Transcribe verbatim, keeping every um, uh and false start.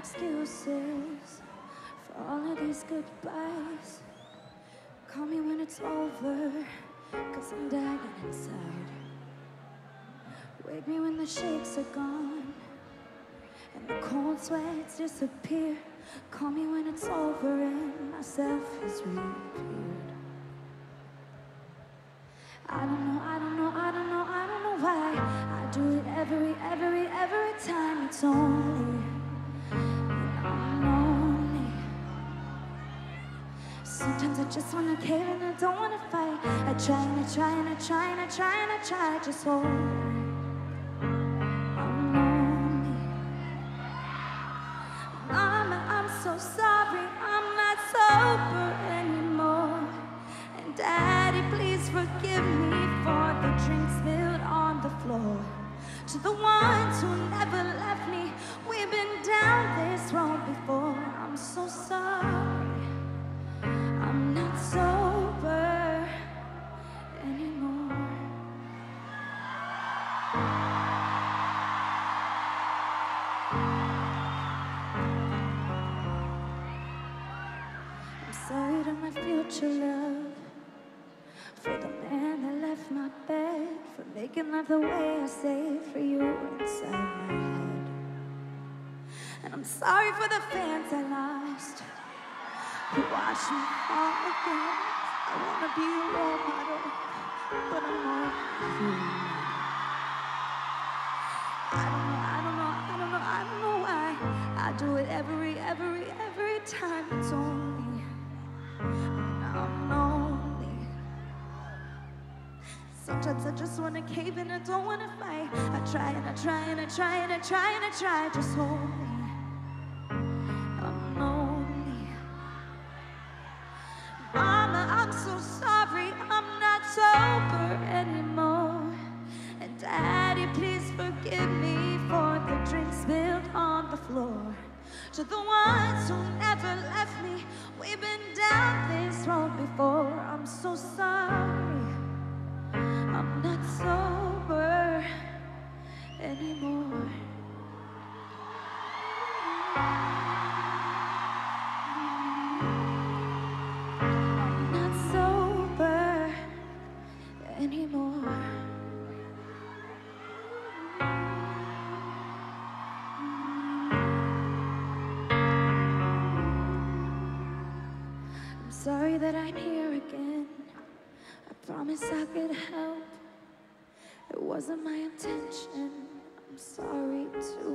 excuses for all of these goodbyes. Call me when it's over, cause I'm dying inside. Wake me when the shakes are gone and the cold sweats disappear. Call me when it's over and myself has reappeared. I don't know, I don't know, I don't know, I don't know why I do it every, every, every time. It's only when I'm lonely. Sometimes I just wanna cave and I don't wanna fight. I try and I try and I try and I try and I try. Just hold me. I'm lonely. Mama, I'm so sorry, I'm not sober anymore. And Daddy, please forgive me for the drinks spilled on the floor. To the ones who never left me, we've been down this road before. I'm so sorry, I'm not sober anymore. I'm sorry to my future love, for the man that left my bed, for making love the way I say for you inside my head. And I'm sorry for the fans I lost, who watch me fall again. I wanna be a role model, but I'm not free. I don't know, I don't know, I don't know, I don't know why I do it every, every, every time. It's only when I'm lonely. Sometimes I just wanna cave and I don't wanna fight. I try and I try and I try and I try and I try. Just hold me. I'm lonely. Mama, I'm so sorry, I'm not sober anymore. And Daddy, please forgive me for the drinks spilled on the floor. To the ones who never left me, we've been down this road before. I'm so sorry, I'm not sober anymore. I'm not sober anymore. I'm sorry that I'm here again. I promise I could help. It wasn't my intention. I'm sorry to